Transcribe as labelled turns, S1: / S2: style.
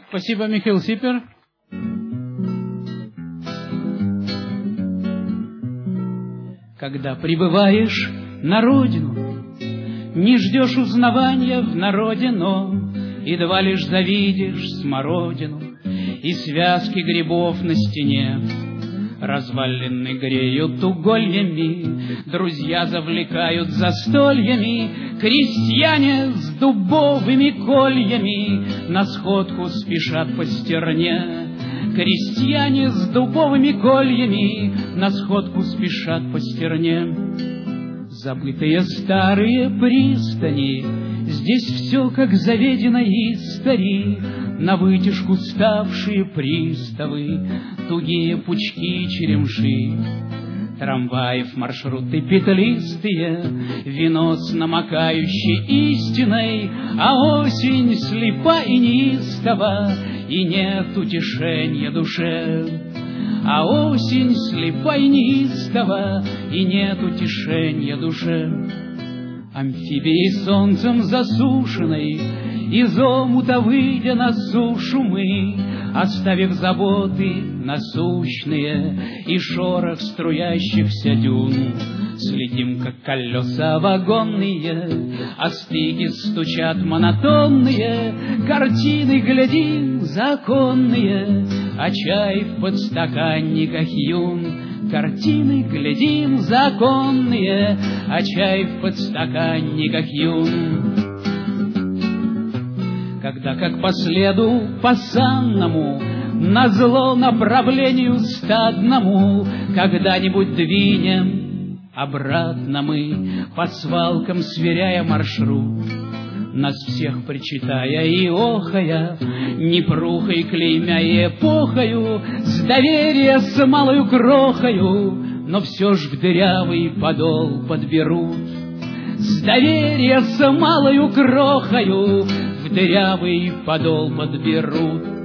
S1: Спасибо, Михаил Сипер. Когда прибываешь на родину, не ждешь узнавания в народе, но едва лишь завидишь смородину и связки грибов на стене. Развалины греют угольями, друзья завлекают застольями, крестьяне с дубовыми кольями на сходку спешат по стерне. Крестьяне с дубовыми кольями на сходку спешат по стерне. Забытые старые пристани, здесь все как заведено истори, на вытяжку ставшие приставы, тугие пучки черемши. Трамваев маршруты петлистые, венос намокающий истиной, а осень слепа и неистова, и нет утешения душе. А осень слепа и неистова, и нет утешения душе. Амфибией солнцем засушенной, из омута выйдя на сушу мы, оставив заботы насущные и шорох струящихся дюн, следим, как колеса вагонные, а стыки стучат монотонные, картины глядим законные, а чай в подстаканниках юн. Картины глядим законные, а чай в подстаканниках юн. Когда, как по следу пасанному, назло направлению стадному, когда-нибудь двинем обратно мы, по свалкам сверяя маршрут, нас всех причитая и охая, непрухой клеймя и эпохою, с доверия с малою крохою, но все ж в дырявый подол подберут. С доверия с малою крохою в дырявый подол подберут.